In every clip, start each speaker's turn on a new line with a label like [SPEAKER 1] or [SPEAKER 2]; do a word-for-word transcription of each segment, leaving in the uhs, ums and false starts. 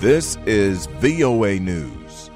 [SPEAKER 1] This is V O A News.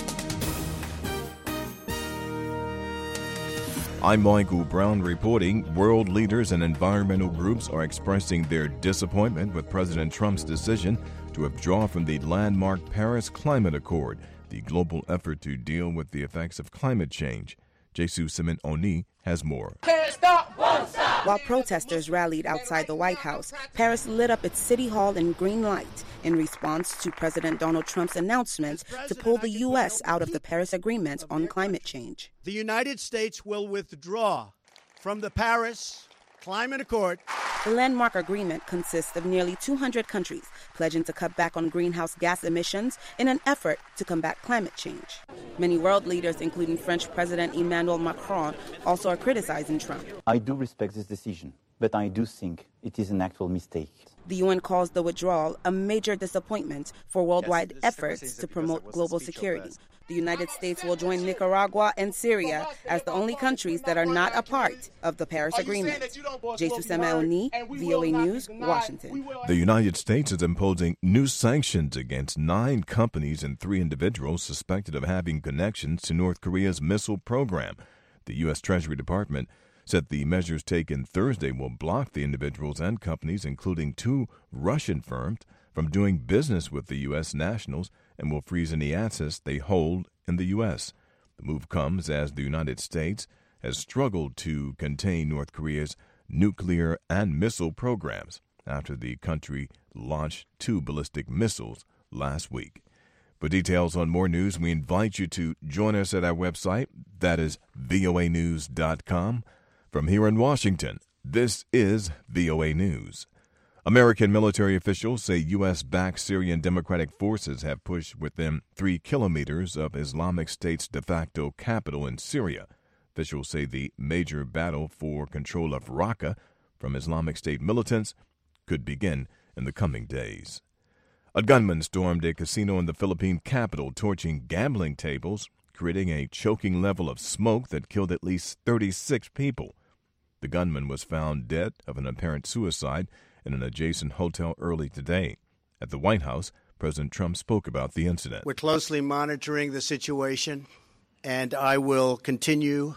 [SPEAKER 1] I'm Michael Brown reporting. World leaders and environmental groups are expressing their disappointment with President Trump's decision to withdraw from the landmark Paris Climate Accord, the global effort to deal with the effects of climate change. Jesus Simeoni has more.
[SPEAKER 2] Can't stop, won't stop.
[SPEAKER 3] While protesters rallied outside the White House, Paris lit up its city hall in green light in response to President Donald Trump's announcement to pull the U S out of the Paris Agreement on climate change.
[SPEAKER 4] The United States will withdraw from the Paris Climate Accord.
[SPEAKER 3] The landmark agreement consists of nearly two hundred countries pledging to cut back on greenhouse gas emissions in an effort to combat climate change. Many world leaders, including French President Emmanuel Macron, also are criticizing Trump.
[SPEAKER 5] I do respect this decision, but I do think it is an actual mistake.
[SPEAKER 3] The U N calls the withdrawal a major disappointment for worldwide yes, efforts to promote global security. The United States will join Nicaragua and Syria as the only countries that are not a part of the Paris Agreement. Jesus Simeoni, V O A News, Washington.
[SPEAKER 1] The United States is imposing new sanctions against nine companies and three individuals suspected of having connections to North Korea's missile program. The U S Treasury Department said the measures taken Thursday will block the individuals and companies, including two Russian firms, from doing business with the U S nationals and will freeze any assets they hold in the U S. The move comes as the United States has struggled to contain North Korea's nuclear and missile programs after the country launched two ballistic missiles last week. For details on more news, we invite you to join us at our website. That is V O A news dot com. From here in Washington, this is V O A News. American military officials say U S-backed Syrian Democratic Forces have pushed within three kilometers of Islamic State's de facto capital in Syria. Officials say the major battle for control of Raqqa from Islamic State militants could begin in the coming days. A gunman stormed a casino in the Philippine capital, torching gambling tables, creating a choking level of smoke that killed at least thirty-six people. The gunman was found dead of an apparent suicide in an adjacent hotel early today. At the White House, President Trump spoke about the incident.
[SPEAKER 4] We're closely monitoring the situation, and I will continue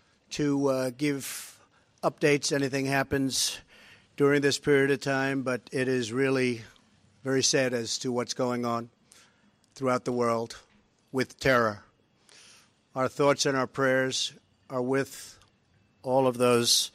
[SPEAKER 4] to uh, give updates. Anything happens during this period of time, but it is really very sad as to what's going on throughout the world with terror. Our thoughts and our prayers are with all of those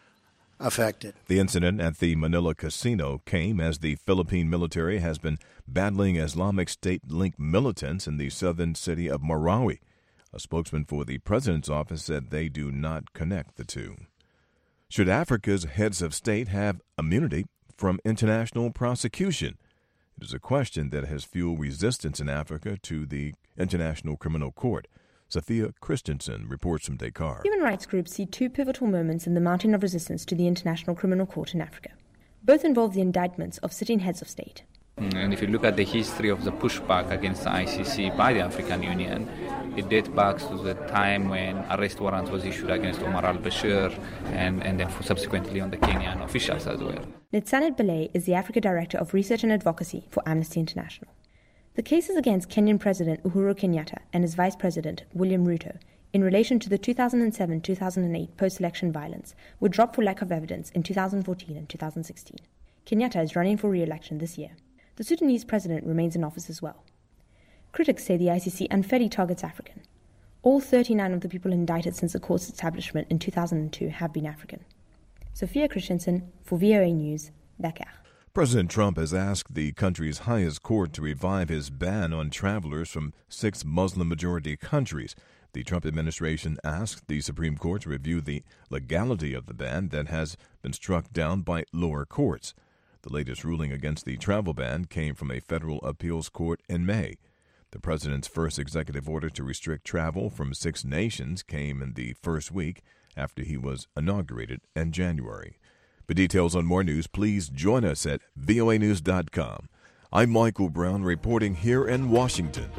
[SPEAKER 4] affected.
[SPEAKER 1] The incident at the Manila casino came as the Philippine military has been battling Islamic State-linked militants in the southern city of Marawi. A spokesman for the president's office said they do not connect the two. Should Africa's heads of state have immunity from international prosecution? It is a question that has fueled resistance in Africa to the International Criminal Court. Sophia Christensen reports from Dakar.
[SPEAKER 6] Human rights groups see two pivotal moments in the mountain of resistance to the International Criminal Court in Africa. Both involve the indictments of sitting heads of state.
[SPEAKER 7] And if you look at the history of the pushback against the I C C by the African Union, it dates back to the time when arrest warrant was issued against Omar al-Bashir and, and then subsequently on the Kenyan officials as well.
[SPEAKER 6] Nitsanet Belay is the Africa Director of Research and Advocacy for Amnesty International. The cases against Kenyan President Uhuru Kenyatta and his Vice President William Ruto in relation to the two thousand seven to two thousand eight post-election violence were dropped for lack of evidence in two thousand fourteen and two thousand sixteen. Kenyatta is running for re-election this year. The Sudanese president remains in office as well. Critics say the I C C unfairly targets African. All thirty-nine of the people indicted since the court's establishment in two thousand two have been African. Sophia Christensen for V O A News, Dakar.
[SPEAKER 1] President Trump has asked the country's highest court to revive his ban on travelers from six Muslim-majority countries. The Trump administration asked the Supreme Court to review the legality of the ban that has been struck down by lower courts. The latest ruling against the travel ban came from a federal appeals court in May. The president's first executive order to restrict travel from six nations came in the first week after he was inaugurated in January. For details on more news, please join us at V O A news dot com. I'm Michael Brown reporting here in Washington.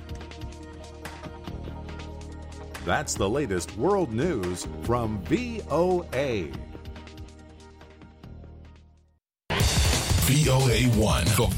[SPEAKER 8] That's the latest world news from V O A.
[SPEAKER 9] V O A one, the